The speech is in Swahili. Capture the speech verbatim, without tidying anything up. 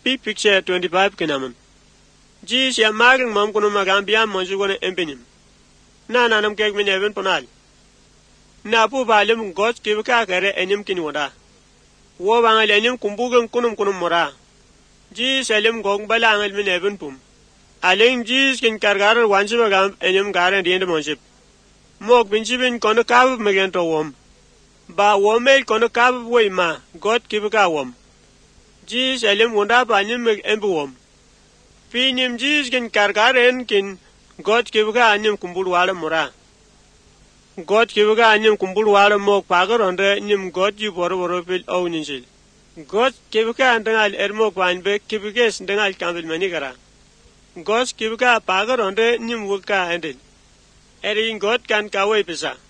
pi picture twenty-five kinamon. Ji siya maging mam kuno magambia monju kono empenim. Na nanam kek min even ponal. Na pu balim got kibka kare enim kin wada. Wo bangal enim kumbugan kunum kunum mora. Ji selim gong bala angal min even pum. Aling ji kin kargar wansi bagam enim garen diend monship. Mok binchibin kono kab megento wom. Ba womel kono kab woy ma got kibka wom. Ji selim wanda panim meg embu wom. Pinim ji kin kargaren kin got kibka anim kumbul wala mora. God kibuga anyam kumbul wala mok pagar onde nyim God ji boro boro pil au ninjil. God kibuga andangal ermok wanbe kibuges andangal kambil mani kara. God kibuga pagar onde nyim wuka andil. Eri God kan kawai pisa.